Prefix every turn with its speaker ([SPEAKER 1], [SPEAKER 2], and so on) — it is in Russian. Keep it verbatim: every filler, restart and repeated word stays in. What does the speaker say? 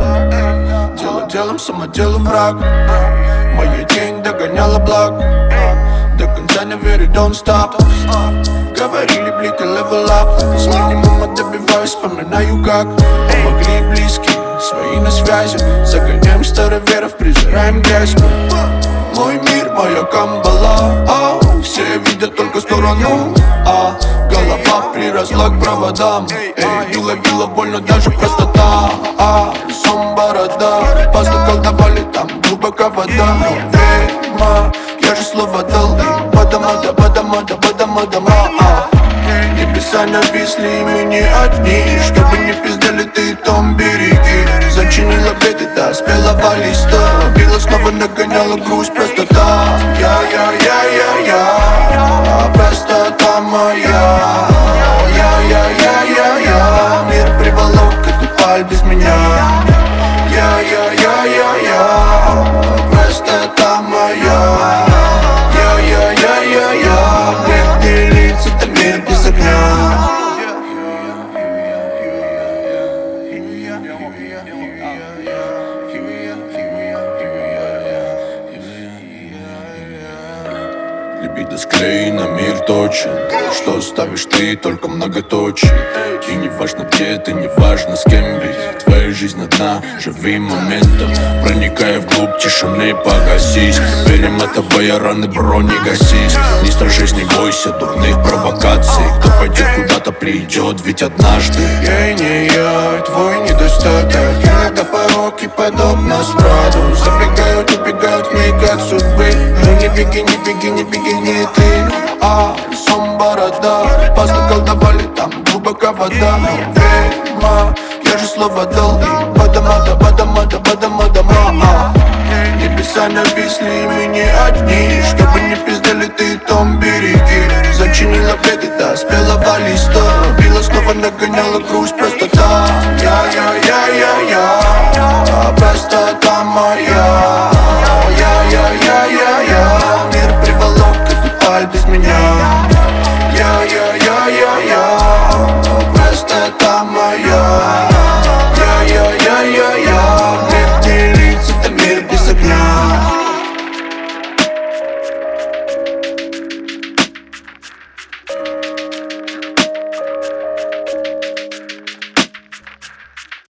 [SPEAKER 1] Дело делом, самоделу враг. Моя тень догоняла благ. До конца не верю, don't stop. Говорили, блик и level up. С минимума добиваюсь, вспоминаю как помогли близкие, свои на связи. Загоняем староверов, презираем грязь. Мой мир, моя камбала, а все видят только сторону, а голова приросла к проводам. Эй, била, била больно даже простота. А сом борода, пазлы колдовали, там глубоко вода. Ведьма, я же слово дал. Бадамада, бадамада, бадамада, ма. Небеса нависли, и мы не одни. Чтобы не пиздали, ты том береги. Зачинила беды, да, спелого листа. Била снова, нагоняла грусть, простота. Я, я, я, я, я, простота моя. Я, я, я, я, я, мир приволок, эту паль без меня. Я, я, я, я, я, простота моя. Я, я, я, я, я, бледные лица, это мир без огня. Либидо склеено, мир точен. Что ставишь ты, только многоточие. И не важно где ты, не важно с кем, ведь твоя жизнь одна, живи моментом. Проникая вглубь тишины, погасись. Перематывая раны, бро, не гасись. Не страшись, не бойся дурных провокаций. Кто пойдет куда-то, придет, ведь однажды. Я и не я, твой недостаток. Иногда пороки подобно спраду. Забегают, убегают миг от судьбы. Ну не беги, не беги, не беги, не ты. А сом борода, пазлы колдовали, там глубоко вода. Ведьма, я же слово дал. Бадамада, бадамада, бадамада, ма. Небеса нависли, и мы не одни. Чтобы не пиздали, ты том береги. Зачинила беды, да, спелого листа. Била снова, нагоняла грусть, простота. Я, я, я, я, я,